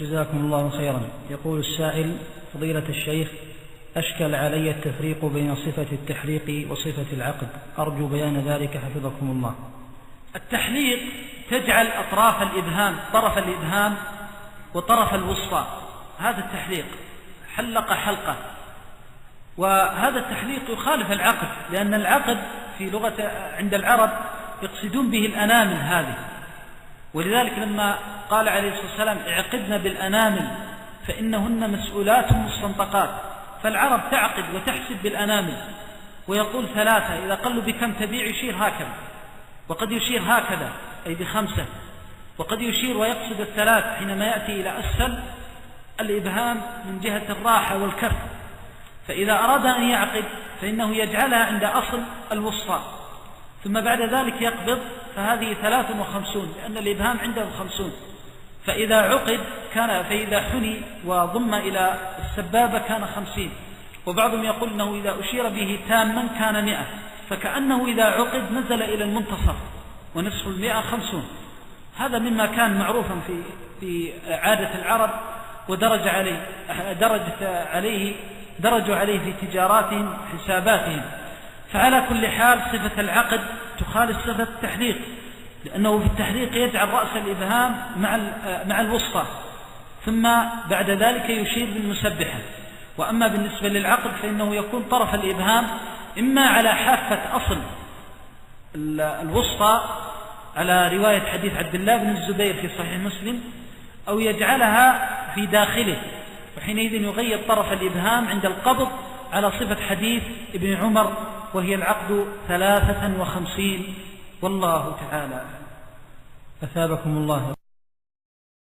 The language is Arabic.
جزاكم الله خيرا. يقول السائل: فضيلة الشيخ، أشكل علي التفريق بين صفة التحليق وصفة العقد، أرجو بيان ذلك حفظكم الله. التحليق تجعل أطراف الإبهام، طرف الإبهام وطرف الوسطى، هذا التحليق، حلق حلقة، وهذا التحليق يخالف العقد، لأن العقد في لغة عند العرب يقصدون به الأنامل هذه، ولذلك لما قال عليه الصلاة والسلام: اعقدن بالأنامل فإنهن مسؤولات مستنطقات، فالعرب تعقد وتحسب بالأنامل، ويقول ثلاثة، إذا قالوا بكم تبيع يشير هكذا، وقد يشير هكذا أي بخمسة، وقد يشير ويقصد الثلاث حينما يأتي إلى أسفل الإبهام من جهة الراحة والكف. فإذا أراد أن يعقد فإنه يجعلها عند أصل الوسطى، ثم بعد ذلك يقبض، فهذه 53، لأن الإبهام عنده 50. فإذا عقد فإذا حني وضم إلى السبابة كان 50، وبعضهم يقول أنه إذا أشير به تاما كان 100، فكأنه إذا عقد نزل إلى المنتصف، ونصف 100 50. هذا مما كان معروفا في عادة العرب، درجوا عليه في تجاراتهم حساباتهم. فعلى كل حال صفة العقد تخالف صفة التحليق، لأنه في التحليق يجعل رأس الإبهام مع الوسطى، ثم بعد ذلك يشير بالمسبحة. وأما بالنسبة للعقد فإنه يكون طرف الإبهام إما على حافة أصل الوسطى على رواية حديث عبد الله بن الزبير في صحيح مسلم، أو يجعلها في داخله، وحينئذ يغير طرف الإبهام عند القبض على صفة حديث ابن عمر، وهي العقد 53. والله تعالى. أثابكم الله.